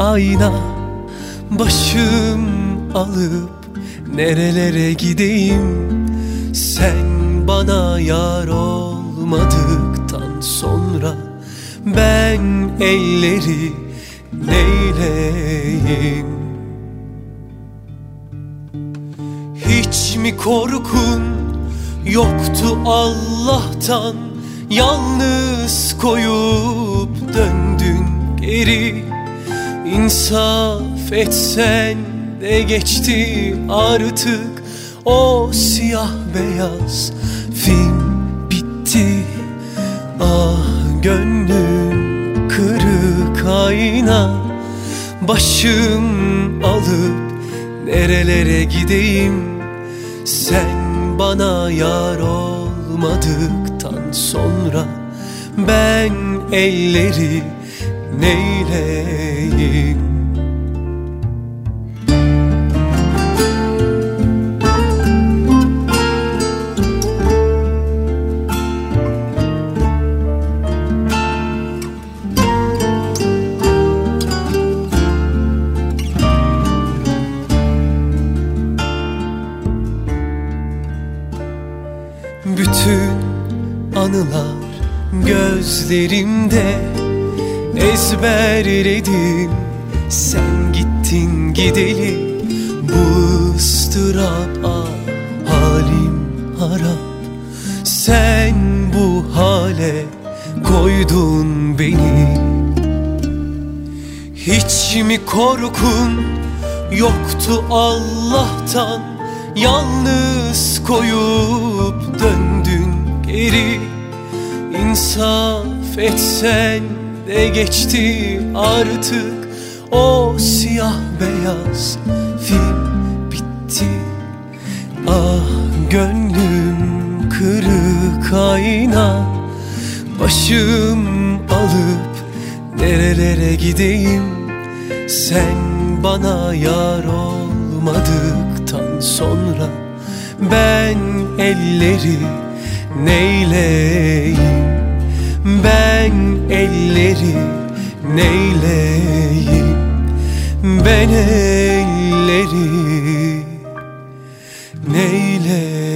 ayna, başım alıp nerelere gideyim? Sen bana yar olmadıktan sonra ben elleri neyleyim? Hiç mi korkun yoktu Allah'tan? Yalnız koyup döndün geri. İnsaf etsen de geçti artık o siyah beyaz film bitti. Ah gönlüm kırık ayna, başım alıp nerelere gideyim? Sen bana yar olmadıktan sonra ben elleri neyleyim? Bütün anılar gözlerimde, ezberledim. Sen gittin gideli, bu ıstırap, ah halim harap. Sen bu hale koydun beni. Hiç mi korkun yoktu Allah'tan? Yalnız koyup döndün geri. İnsaf etsen de geçti artık o siyah beyaz film bitti. Ah gönlüm kırık ayna, başım alıp nerelere gideyim? Sen bana yar olmadıktan sonra ben elleri neyleyim? Ben elleri neyleyim? Ben elleri neyleyim?